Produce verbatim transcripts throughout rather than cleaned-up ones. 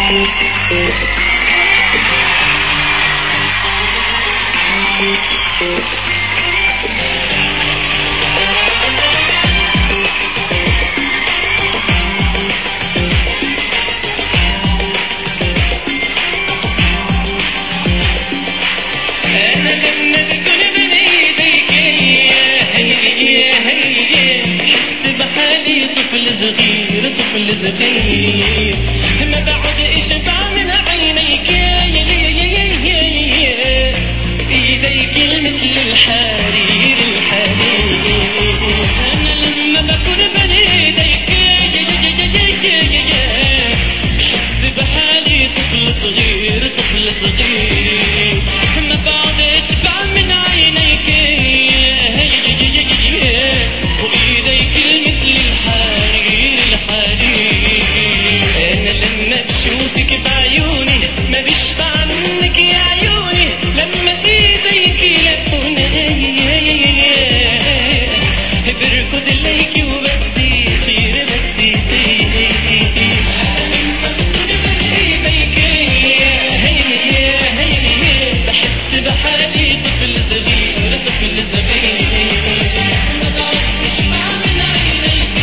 طفل صغير طفل صغير ما بعد اشبع من عينيك ايديك مثل الحرير الحرير انا لما بكون بين ايديك حس بحالي طفل صغير طفل صغير ما بعد اشبع من عينيك وايديك مثل الحرير الحرير انا لما بشوفك بعيوني ما بشبع منك يا عيوني لما ايديك لقوني بركض ليك وبدي خير بدي طير لما بكون بين ايديك بحس بحالي طفل صغير طفل صغير ما بعرفش من عينيك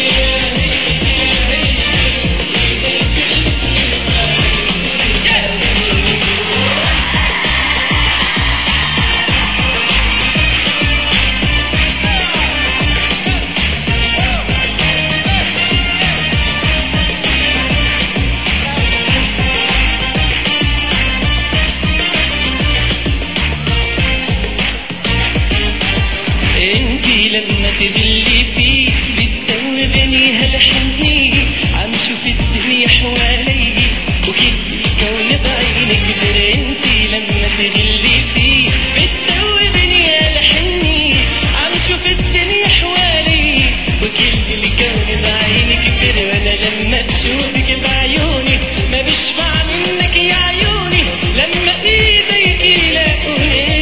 انتي لما تذلي فيه بتدوبني هالحني عم شوف الدنيا حوالي وكل الكون بعينك كبر انتي لما تذلي فيه بتدوبني هالحني عم شوف الدنيا حوالي وكل الكون بعينك كبر وانا لما بشوفك بعيوني ما بشبع منك يا عيوني لما ايديك يلاقوني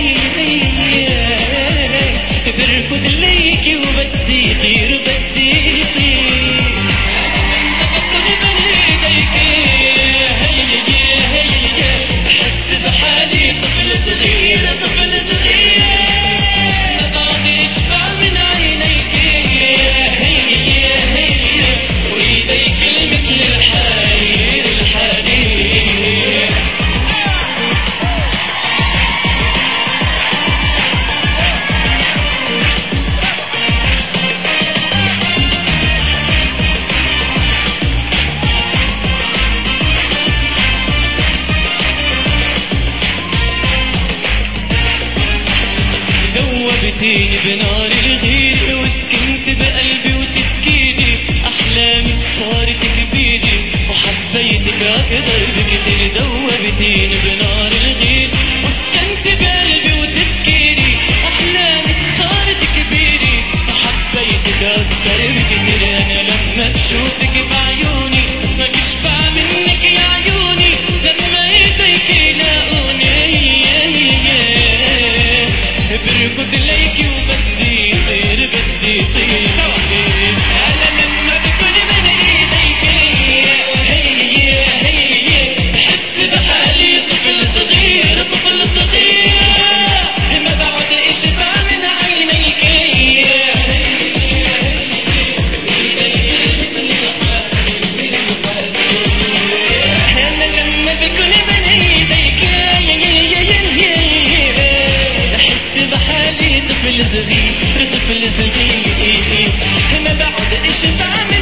بركض ليك وبدي طير بدي طير لما بكون بين ايديك بحس بحالي طفل صغير طفل صغير ما بعد اشبع من عينيك وايديك مثل الحرير الحرير ذوبتيني بنار الغير وسكنت بقلبي وتفكيري احلامي صارت كبيري وحبيتك اكتر بكتير ذوبتيني بنار الغير وسكنت بقلبي وتفكيري احلامي صارت كبيري وحبيتك اكتر بكتير انا لما بشوفك بعيوني ما بشبع منك يا عيوني لما ايديك يلاقوني بركض ليك وبدي طير بدي طير انا لما بكون بين ايديك بحس بحالي طفل صغير طفل صغير ما بعد اشبع من عينيك انا لما بكون بين ايديك بحالي طفل صغير طفل صغير ما بعد اشبع